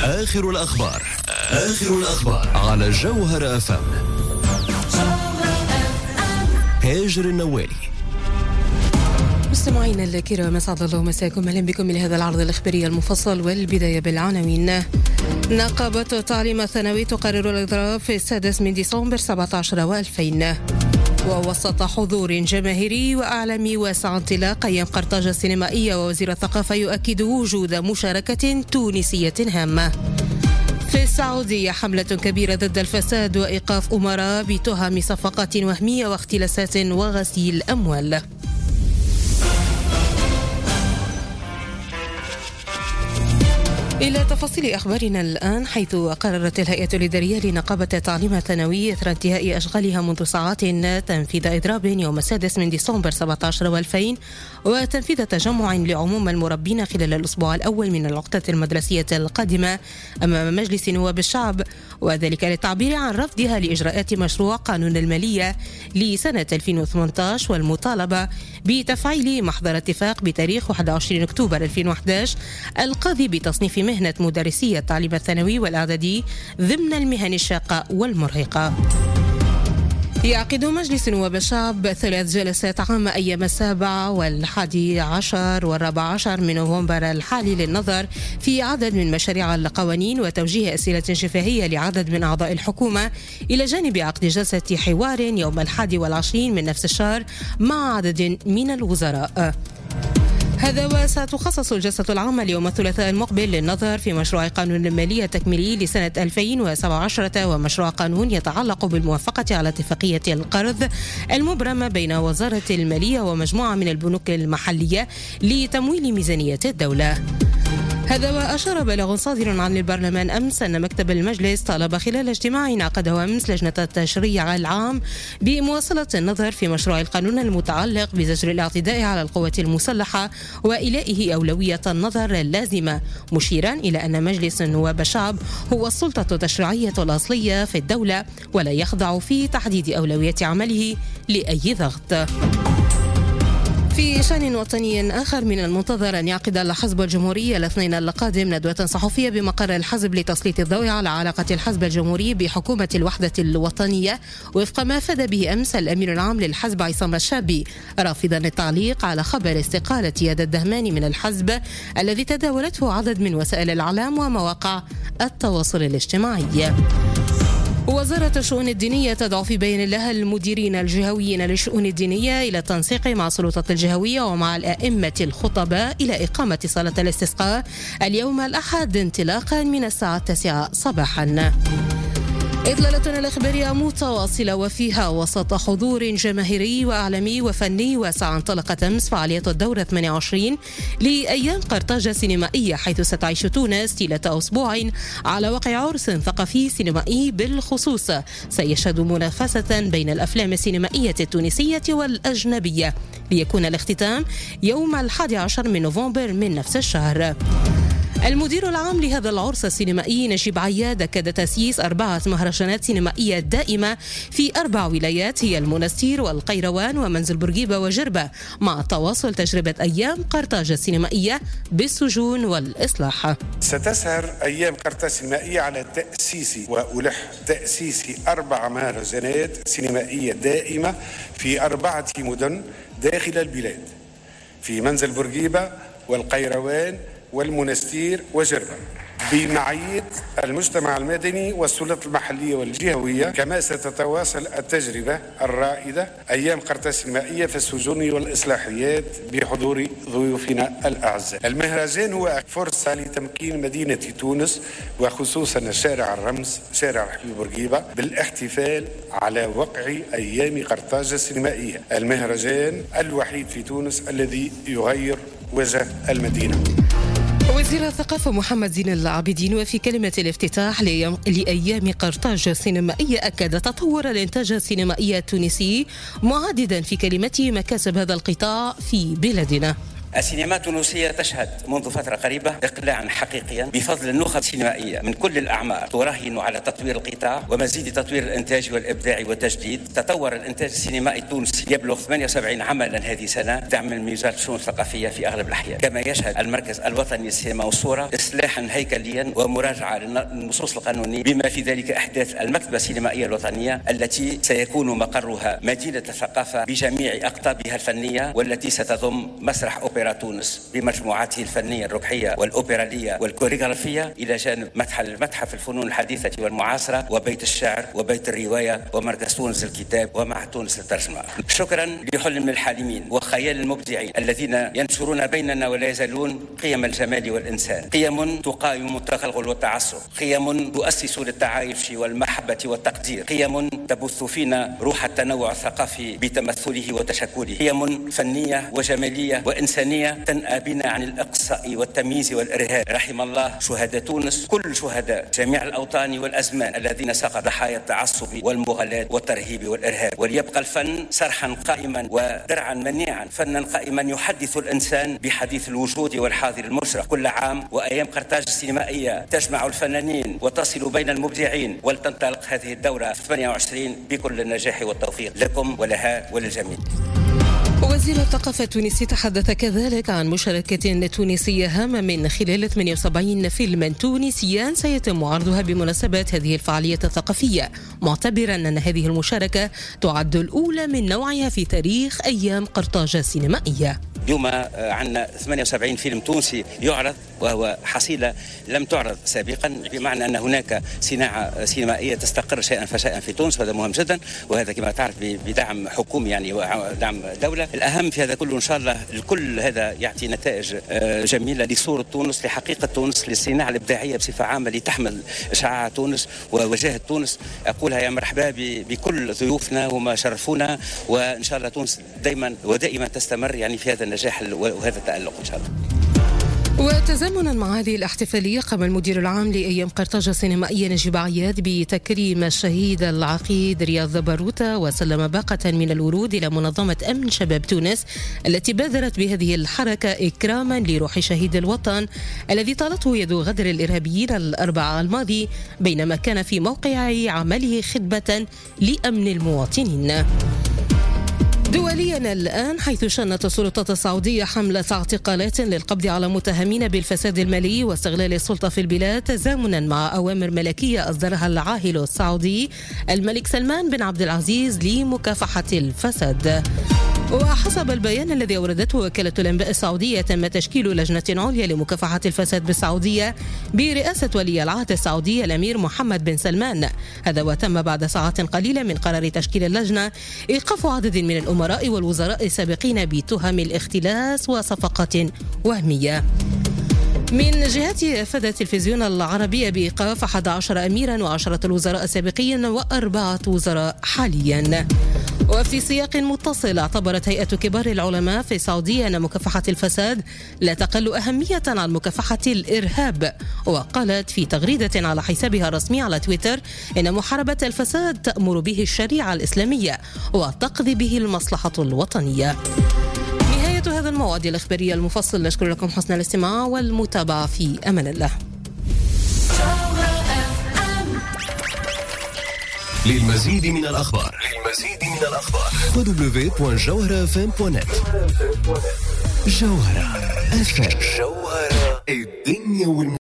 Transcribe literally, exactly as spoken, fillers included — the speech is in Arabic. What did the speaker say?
آخر الأخبار آخر الأخبار على جوهر أف أم. هاجر النوالي. مستمعينا الكرام، اسعد الله مساكم، اهلا بكم لهذا العرض الاخباري المفصل. والبدايه بالعناوين. نقابة التعليم الثانوي تقرر الاضراب في السادس من ديسمبر سبعة عشر وألفين. ووسط حضور جماهيري وأعلامي واسع انطلاق أيام قرطاج السينمائية، ووزير الثقافة يؤكد وجود مشاركة تونسية هامة. في السعودية حملة كبيرة ضد الفساد وإيقاف أمراء بتهم صفقات وهمية واختلاسات وغسيل أموال. إلى تفاصيل أخبارنا الآن، حيث قررت الهيئة الإدارية لنقابة التعليم الثانوي إثر انتهاء أشغالها منذ ساعات تنفيذ إضراب يوم السادس من ديسمبر سبعة عشر وألفين، وتنفيذ تجمع لعموم المربين خلال الأسبوع الأول من العقدة المدرسية القادمة أمام مجلس نواب الشعب، وذلك للتعبير عن رفضها لإجراءات مشروع قانون المالية لسنة ألفين وثمانية عشر والمطالبة بتفعيل محضر اتفاق بتاريخ واحد وعشرين أكتوبر ألفين وأحد عشر القاضي بتصنيف مهنة مدرسي التعليم الثانوي والإعدادي ضمن المهن الشاقة والمرهقة. يعقد مجلس نواب الشعب ثلاث جلسات عامة أيام السابع والحادي عشر والرابع عشر من نوفمبر الحالي للنظر في عدد من مشاريع القوانين وتوجيه أسئلة شفهية لعدد من أعضاء الحكومة، إلى جانب عقد جلسة حوار يوم الحادي والعشرين من نفس الشهر مع عدد من الوزراء. هذا وستخصص الجلسة العامة اليوم الثلاثاء المقبل للنظر في مشروع قانون المالية التكميلي لسنة ألفين وسبعة عشر ومشروع قانون يتعلق بالموافقة على اتفاقية القرض المبرمة بين وزارة المالية ومجموعة من البنوك المحلية لتمويل ميزانية الدولة. هذا وأشار بلاغ صادر عن البرلمان أمس أن مكتب المجلس طالب خلال اجتماع عقده أمس لجنة التشريع العام بمواصلة النظر في مشروع القانون المتعلق بزجر الاعتداء على القوات المسلحة وإلائه أولوية النظر اللازمة، مشيرا إلى أن مجلس نواب الشعب هو السلطة التشريعية الأصلية في الدولة ولا يخضع في تحديد أولوية عمله لأي ضغط. في شأن وطني آخر، من المنتظر أن يعقد الحزب الجمهوري الاثنين القادم ندوة صحفية بمقر الحزب لتسليط الضوء على علاقة الحزب الجمهوري بحكومة الوحدة الوطنية، وفق ما أفاد به أمس الأمين العام للحزب عصام الشابي، رافضا التعليق على خبر استقالة ياد الدهماني من الحزب الذي تداولته عدد من وسائل الإعلام ومواقع التواصل الاجتماعي. وزارة الشؤون الدينية تدعو في بيان لها المديرين الجهويين للشؤون الدينية إلى التنسيق مع السلطات الجهوية ومع الأئمة الخطباء إلى إقامة صلاة الاستسقاء اليوم الأحد انطلاقا من الساعة التاسعة صباحا. إطلالتنا الإخبارية متواصلة وفيها وسط حضور جماهيري وأعلامي وفني واسع انطلقت أمس فعالية الدورة ثمانية وعشرين لأيام قرطاج السينمائية، حيث ستعيش تونس طيلة أسبوع على وقع عرس ثقافي سينمائي بالخصوص سيشهد منافسة بين الأفلام السينمائية التونسية والأجنبية، ليكون الاختتام يوم الحادي عشر من نوفمبر من نفس الشهر. المدير العام لهذا العرس السينمائي نجيب عياد أكد تأسيس أربعة مهرجانات سينمائية دائمة في أربع ولايات هي المنستير والقيروان ومنزل بورقيبة وجربة، مع تواصل تجربة أيام قرطاج السينمائية بالسجون والإصلاح. ستسهر أيام قرطاج السينمائية على تأسيس وألح تأسيس أربع مهرجانات سينمائية دائمة في أربعة مدن داخل البلاد، في منزل بورقيبة والقيروان والمنستير وجربة، بمعية المجتمع المدني والسلطات المحلية والجهوية. كما ستتواصل التجربة الرائدة أيام قرطاج السينمائية في السجون والإصلاحيات بحضور ضيوفنا الأعزاء. المهرجان هو فرصة لتمكين مدينة تونس وخصوصا شارع الرمز شارع رحيل بورقيبة بالاحتفال على وقع أيام قرطاج السينمائية، المهرجان الوحيد في تونس الذي يغير وجه المدينة. وزير الثقافة محمد زين العابدين وفي كلمة الافتتاح لأيام قرطاج السينمائية أكد تطور الإنتاج السينمائي التونسي، معددا في كلمته مكاسب هذا القطاع في بلادنا. السينما التونسية تشهد منذ فترة قريبة إقلاعا حقيقيا بفضل النخب السينمائية من كل الأعمار تراهن على تطوير القطاع ومزيد تطوير الإنتاج والإبداع والتجديد. تطور الإنتاج السينمائي التونسي يبلغ ثمانية وسبعين عملا هذه السنة دعما من وزارة الشؤون الثقافية في أغلب الأحيان. كما يشهد المركز الوطني للسينما والصورة إصلاحا هيكليا ومراجعة للنصوص القانونية، بما في ذلك إحداث المكتبة السينمائية الوطنية التي سيكون مقرها مدينة الثقافة بجميع أقطابها الفنية، والتي ستضم مسرح أوبرا تونس بمجموعاته الفنية الركحية والأوبرالية والكوريغرافية، إلى جانب متحف الفنون الحديثة والمعاصرة وبيت الشعر وبيت الرواية ومركز تونس للكتاب ومع تونس للترجمة. شكرا لحلم الحالمين وخيال المبدعين الذين ينشرون بيننا ولا يزالون قيم الجمال والإنسان، قيم تقاوم التغلغل والتعصب، قيم تؤسس للتعايش والمحبة والتقدير، قيم تبث فينا روح التنوع الثقافي بتمثله وتشكله، قيم فنية وجمالية وإنسانية تنأى بنا عن الإقصاء والتمييز والإرهاب. رحم الله شهداء تونس، كل شهداء جميع الأوطان والأزمان الذين سقطوا ضحايا التعصب والمغالاة والترهيب والإرهاب. وليبقى الفن صرحا قائما ودرعا منيعا، فنا قائما يحدث الإنسان بحديث الوجود والحاضر المشرق. كل عام وأيام قرطاج السينمائية تجمع الفنانين وتصل بين المبدعين، ولتنطلق هذه الدورة في ثمانية وعشرين بكل النجاح والتوفيق لكم ولها وللجميع. وزير الثقافة التونسي تحدث كذلك عن مشاركة تونسية هامة من خلال ثمانية وسبعين فيلما تونسيا سيتم عرضها بمناسبة هذه الفعالية الثقافية، معتبرا أن هذه المشاركة تعد الأولى من نوعها في تاريخ أيام قرطاج السينمائية. اليوم عندنا ثمانية وسبعين فيلم تونسي يعرض، وهو حصيلة لم تعرض سابقا، بمعنى أن هناك صناعة سينمائية تستقر شيئا فشيئا في تونس، وهذا مهم جدا، وهذا كما تعرف بدعم حكومي يعني ودعم دولة. الأهم في هذا كله إن شاء الله الكل هذا يعطي نتائج جميلة لصورة تونس، لحقيقة تونس، للصناعة الإبداعية بصفة عامة، لتحمل شعاع تونس ووجاهة تونس. أقولها يا مرحبا بكل ضيوفنا وما شرفونا، وإن شاء الله تونس دائما ودائما تستمر يعني في هذا النجاح وهذا التألق إن شاء الله. وتزامنا مع هذه الاحتفالية قام المدير العام لأيام قرطاج السينمائية نجيب عياد بتكريم الشهيد العقيد رياض باروتة، وسلم باقة من الورود إلى منظمة أمن شباب تونس التي بادرت بهذه الحركة إكراما لروح شهيد الوطن الذي طالته يد غدر الإرهابيين الأربعاء الماضي بينما كان في موقع عمله خدمة لأمن المواطنين. دوليا الآن، حيث شنت السلطات السعودية حملة اعتقالات للقبض على متهمين بالفساد المالي واستغلال السلطة في البلاد، تزامنا مع أوامر ملكية أصدرها العاهل السعودي الملك سلمان بن عبد العزيز لمكافحة الفساد. وحسب البيان الذي أوردته وكالة الأنباء السعودية، تم تشكيل لجنة عليا لمكافحة الفساد بالسعودية برئاسة ولي العهد السعودي الأمير محمد بن سلمان. هذا وتم بعد ساعات قليلة من قرار تشكيل اللجنة إيقاف عدد من الأمراء والوزراء السابقين بتهم الاختلاس وصفقات وهمية. من جهته أفاد التلفزيون العربي بإيقاف أحد عشر أميرا وعشرة الوزراء السابقين وأربعة وزراء حاليا. وفي سياق متصل، اعتبرت هيئة كبار العلماء في السعودية أن مكافحة الفساد لا تقل أهمية عن مكافحة الإرهاب، وقالت في تغريدة على حسابها الرسمي على تويتر إن محاربة الفساد تأمر به الشريعة الإسلامية وتقضي به المصلحة الوطنية. هذا الموعد الإخباري المفصل، نشكر لكم حسن الاستماع والمتابعة، في أمان الله. للمزيد من الأخبار للمزيد من الأخبار دبليو دوت جوهرة اف ام دوت نت. جوهرة اف ام، جوهرة الدنيا والم...